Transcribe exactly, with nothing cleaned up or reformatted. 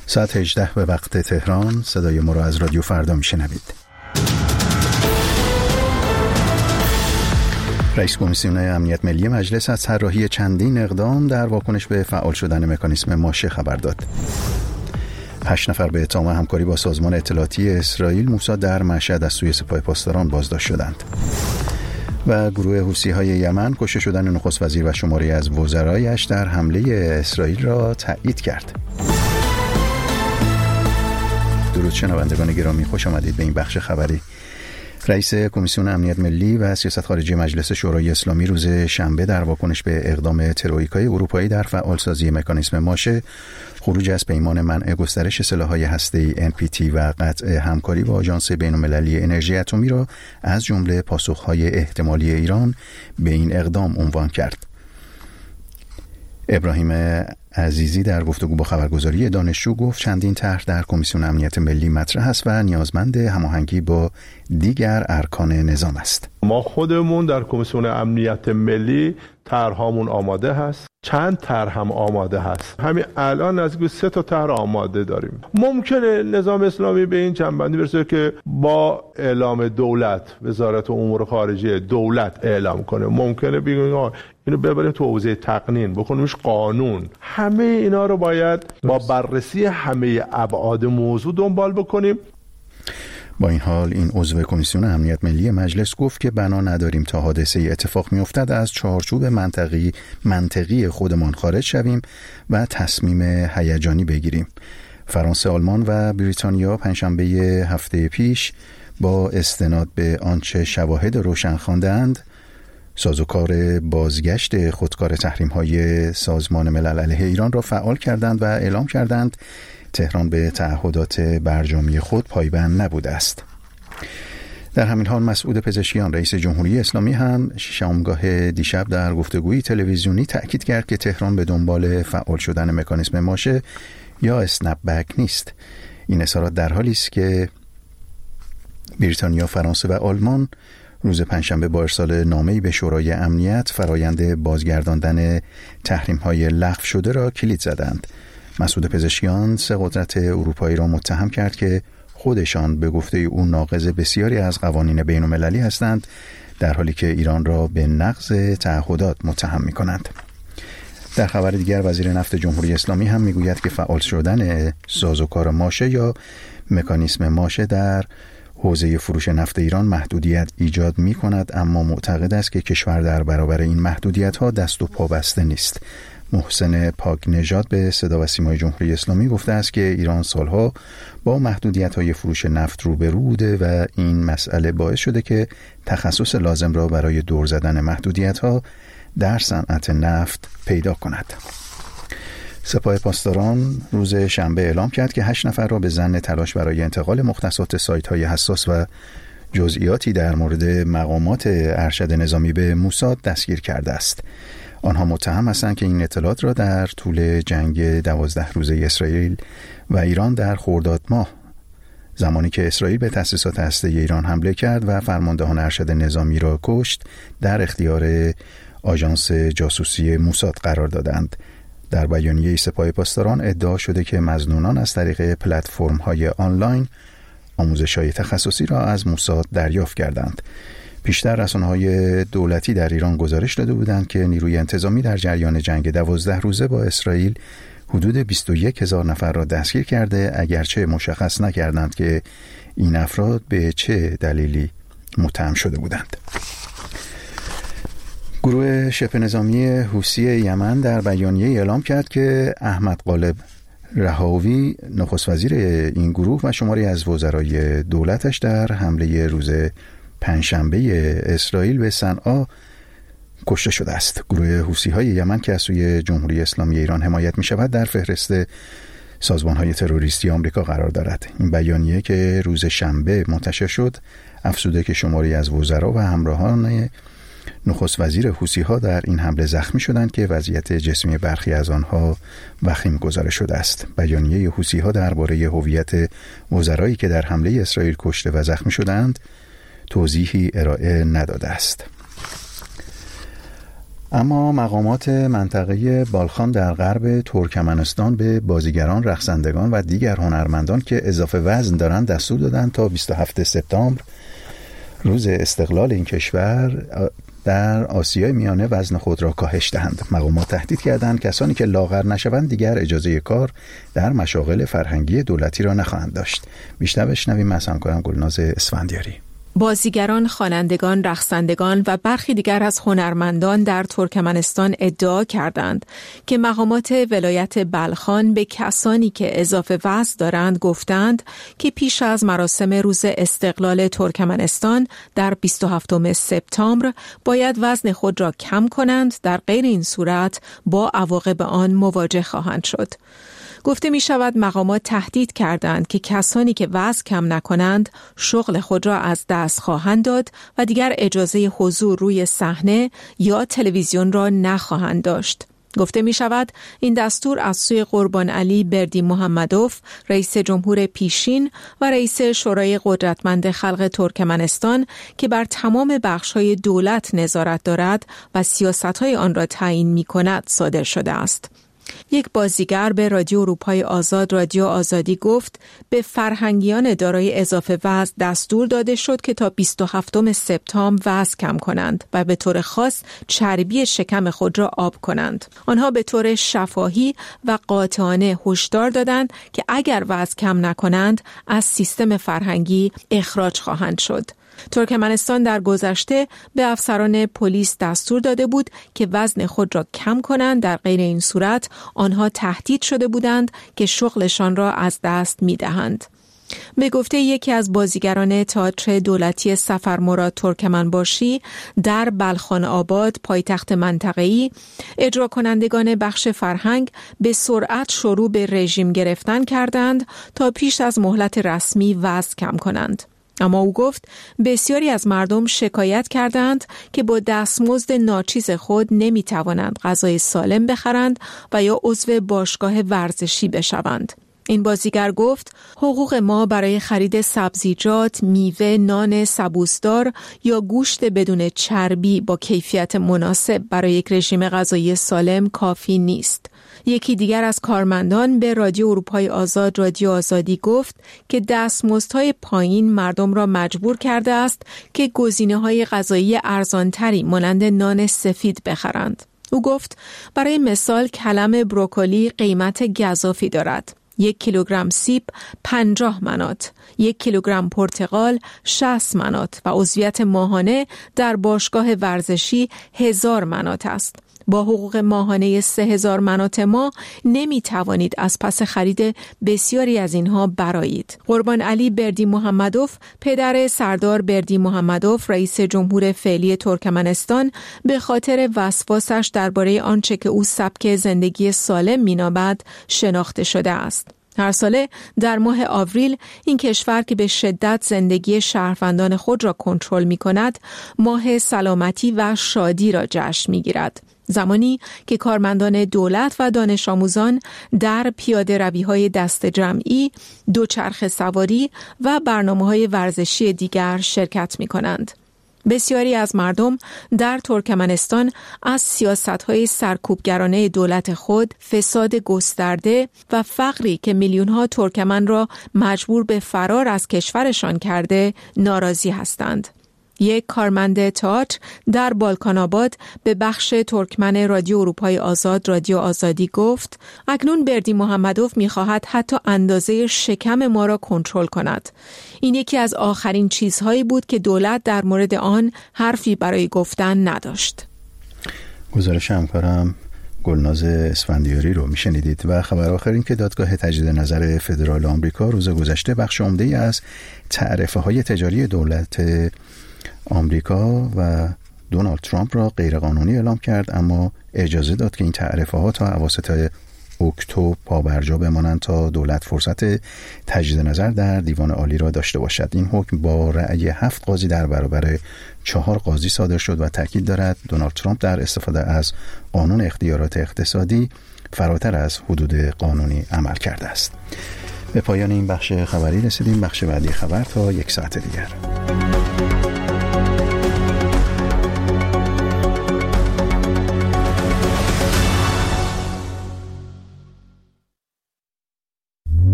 ساعت هجده به وقت تهران. صدای ما را از رادیو فردا میشنوید. رئیس کمیسیون امنیت ملی مجلس از طراحی چندین اقدام در واکنش به فعال شدن مکانیسم ماشه خبر داد. هشت نفر به اتهام همکاری با سازمان اطلاعاتی اسرائیل موساد در مشهد از سوی سپاه پاسداران بازداشت شدند. و گروه حوثی‌های یمن کشته شدن نخست وزیر و شماری از وزرایش در حمله اسرائیل را تایید کرد. درود شنوندگان گرامی، خوش آمدید به این بخش خبری. رئیس کمیسیون امنیت ملی و سیاست خارجی مجلس شورای اسلامی روز شنبه در واکنش به اقدام ترویکای اروپایی در فعالسازی مکانیسم ماشه، خروج از پیمان منع گسترش سلاح‌های هسته‌ای ان پی تی و قطع همکاری با آژانس بین‌المللی انرژی اتمی را از جمله پاسخ‌های احتمالی ایران به این اقدام عنوان کرد. ابراهیم عزیزی در گفتگو با خبرگزاری دانشجو گفت چندین طرح در کمیسیون امنیت ملی مطرح است و نیازمند هماهنگی با دیگر ارکان نظام است. ما خودمون در کمیسیون امنیت ملی طرحمون آماده هست، چند طرح هم آماده هست. همین الان نزدیک سه تا طرح آماده داریم. ممکنه نظام اسلامی به این جنبندی برسه که با اعلام دولت، وزارت امور خارجه دولت اعلام کنه. ممکنه بگیم اینو ببریم تو حوزه تقنین، بکنیمش قانون. همه اینا رو باید با بررسی همه ابعاد موضوع دنبال بکنیم. با این حال این عضو کمیسیون امنیت ملی مجلس گفت که بنا نداریم تا حادثه اتفاق میافتد از چارچوب منطقی منطقی خودمان خارج شویم و تصمیم هیجانی بگیریم. فرانسه، آلمان و بریتانیا پنجشنبه هفته پیش با استناد به آنچه شواهد روشن خواندند سازوکار بازگشت خودکار تحریم‌های سازمان ملل علیه ایران را فعال کردند و اعلام کردند تهران به تعهدات برجامی خود پایبند نبوده است. در همین حال مسعود پزشکیان رئیس جمهوری اسلامی هم شامگاه دیشب در گفتگوی تلویزیونی تأکید کرد که تهران به دنبال فعال شدن مکانیسم ماشه یا اسنپ بک نیست. این اظهارات در حالی است که بریتانیا، فرانسه و آلمان روز پنجشنبه با ارسال نامه‌ای به شورای امنیت فرایند بازگرداندن تحریم‌های لغو شده را کلید زدند. مسعود پزشکیان سه قدرت اروپایی را متهم کرد که خودشان به گفته او ناقض بسیاری از قوانین بین‌المللی هستند، در حالی که ایران را به نقض تعهدات متهم می‌کنند. در خبر دیگر وزیر نفت جمهوری اسلامی هم میگوید که فعال شدن سازوکار ماشه یا مکانیسم ماشه در حوزه فروش نفت ایران محدودیت ایجاد می کند، اما معتقد است که کشور در برابر این محدودیت ها دست و پا بسته نیست. محسن پاک نژاد به صدا و سیمای جمهوری اسلامی گفته است که ایران سالها با محدودیت های فروش نفت روبرو بوده و این مسئله باعث شده که تخصص لازم را برای دور زدن محدودیت ها در صنعت نفت پیدا کند. سپاه پاسداران روز شنبه اعلام کرد که هشت نفر را به ظن تلاش برای انتقال مختصات سایت‌های حساس و جزئیاتی در مورد مقامات ارشد نظامی به موساد دستگیر کرده است. آنها متهم هستند که این اطلاعات را در طول جنگ دوازده روزه اسرائیل و ایران در خرداد ماه، زمانی که اسرائیل به تأسیسات هسته‌ای ایران حمله کرد و فرماندهان ارشد نظامی را کشت، در اختیار آژانس جاسوسی موساد قرار دادند. در بیانیه سپاه پاسداران ادعا شده که مظنونان از طریق پلتفرم‌های آنلاین آموزش‌های تخصصی را از موساد دریافت کردند. پیشتر رسانه‌های دولتی در ایران گزارش داده بودند که نیروی انتظامی در جریان جنگ دوازده روزه با اسرائیل حدود بیست و یک هزار نفر را دستگیر کرده، اگرچه مشخص نکردند که این افراد به چه دلیلی متهم شده بودند. گروه شبه نظامی حوثی یمن در بیانیه اعلام کرد که احمد غالب رهاوی نخست وزیر این گروه و شماری از وزرای دولتش در حمله روز پنجشنبه اسرائیل به صنعا کشته شده است. گروه حوثی‌های یمن که از سوی جمهوری اسلامی ایران حمایت می شود در فهرست سازمان‌های تروریستی آمریکا قرار دارد. این بیانیه که روز شنبه منتشر شد افزوده که شماری از وزرا و همراهان نخست وزیر حوثی‌ها در این حمله زخمی شدند که وضعیت جسمی برخی از آنها وخیم گزارش شده است. بیانیه حوثی‌ها درباره هویت وزرایی که در حمله اسرائیل کشته و زخمی شدند توضیحی ارائه نداده است. اما مقامات منطقه بالخان در غرب ترکمنستان به بازیگران، رقصندگان و دیگر هنرمندان که اضافه وزن دارند دستور دادند تا بیست و هفتم سپتامبر، روز استقلال این کشور، در آسیای میانه وزن خود را کاهش دهند. مقامات تهدید کردند کسانی که لاغر نشوند دیگر اجازه کار در مشاغل فرهنگی دولتی را نخواهند داشت. بیشتر بشنویم از همکارم گلناز اسفندیاری. بازیگران، خوانندگان، رقصندگان و برخی دیگر از هنرمندان در ترکمنستان ادعا کردند که مقامات ولایت بلخان به کسانی که اضافه وزن دارند گفتند که پیش از مراسم روز استقلال ترکمنستان در بیست و هفتم سپتامبر باید وزن خود را کم کنند، در غیر این صورت با عواقب آن مواجه خواهند شد. گفته می شود مقامات تهدید کردند که کسانی که وزن کم نکنند شغل خود را از دست خواهند داد و دیگر اجازه حضور روی صحنه یا تلویزیون را نخواهند داشت. گفته می شود این دستور از سوی قربان علی بردی محمدوف، رئیس جمهور پیشین و رئیس شورای قدرتمند خلق ترکمنستان که بر تمام بخش‌های دولت نظارت دارد و سیاست‌های آن را تعیین می کند صادر شده است. یک بازیگر به رادیو اروپای آزاد رادیو آزادی گفت به فرهنگیان دارای اضافه وزن دستور داده شد که تا بیست و هفتم سپتامبر وزن کم کنند و به طور خاص چربی شکم خود را آب کنند. آنها به طور شفاهی و قاطعانه هشدار دادند که اگر وزن کم نکنند از سیستم فرهنگی اخراج خواهند شد. ترکمنستان در گذشته به افسران پلیس دستور داده بود که وزن خود را کم کنند، در غیر این صورت آنها تهدید شده بودند که شغلشان را از دست می دهند. به گفته یکی از بازیگران تئاتر دولتی سفرمراد ترکمنباشی در بلخان آباد، پایتخت منطقه‌ای، اجرا کنندگان بخش فرهنگ به سرعت شروع به رژیم گرفتن کردند تا پیش از مهلت رسمی وزن کم کنند. اما او گفت بسیاری از مردم شکایت کردند که با دستمزد ناچیز خود نمی توانند غذای سالم بخرند و یا عضو باشگاه ورزشی بشوند. این بازیگر گفت حقوق ما برای خرید سبزیجات، میوه، نان سبوسدار یا گوشت بدون چربی با کیفیت مناسب برای یک رژیم غذایی سالم کافی نیست. یکی دیگر از کارمندان به رادیو اروپای آزاد رادیو آزادی گفت که دستمزدهای پایین مردم را مجبور کرده است که گزینه‌های غذایی ارزانتری مانند نان سفید بخرند. او گفت برای مثال کلم بروکلی قیمت گزافی دارد. یک کیلوگرم سیب پنجاه منات، یک کیلوگرم پرتقال شصت منات و عضویت ماهانه در باشگاه ورزشی هزار منات است. با حقوق ماهانه سه هزار منات ما نمی توانید از پس خرید بسیاری از اینها برآیید. قربان علی بردی محمدوف، پدر سردار بردی محمدوف، رئیس جمهور فعلی ترکمنستان، به خاطر وسواسش درباره آنچه که او سبک زندگی سالم مینامد شناخته شده است. هر ساله در ماه آوریل این کشور که به شدت زندگی شهروندان خود را کنترل می کند، ماه سلامتی و شادی را جشن می گیرد. زمانی که کارمندان دولت و دانش آموزان در پیاده روی‌های دست جمعی، دوچرخه سواری و برنامه‌های ورزشی دیگر شرکت می کنند. بسیاری از مردم در ترکمنستان از سیاست‌های سرکوبگرانه دولت خود، فساد گسترده و فقری که میلیون‌ها ترکمن را مجبور به فرار از کشورشان کرده ناراضی هستند. یک کارمند تئاتر در بالکان آباد به بخش ترکمن رادیو اروپای آزاد رادیو آزادی گفت اکنون بردی محمدوف می‌خواهد حتی اندازه شکم ما را کنترل کند. این یکی از آخرین چیزهایی بود که دولت در مورد آن حرفی برای گفتن نداشت. گزارش همکارم گلناز اسفندیاری رو میشنیدید. و خبر آخر این که دادگاه تجدید نظر فدرال آمریکا روز گذشته بخش عمده‌ای از تعرفه‌های تجاری دولت آمریکا و دونالد ترامپ را غیرقانونی اعلام کرد، اما اجازه داد که این تعرفه ها تا اواسط اکتبر پابرجا بمانند تا دولت فرصت تجدید نظر در دیوان عالی را داشته باشد. این حکم با رأی هفت قاضی در برابر چهار قاضی صادر شد و تاکید دارد دونالد ترامپ در استفاده از قانون اختیارات اقتصادی فراتر از حدود قانونی عمل کرده است. به پایان این بخش خبری رسیدیم. بخش بعدی خبر تا یک ساعت دیگر.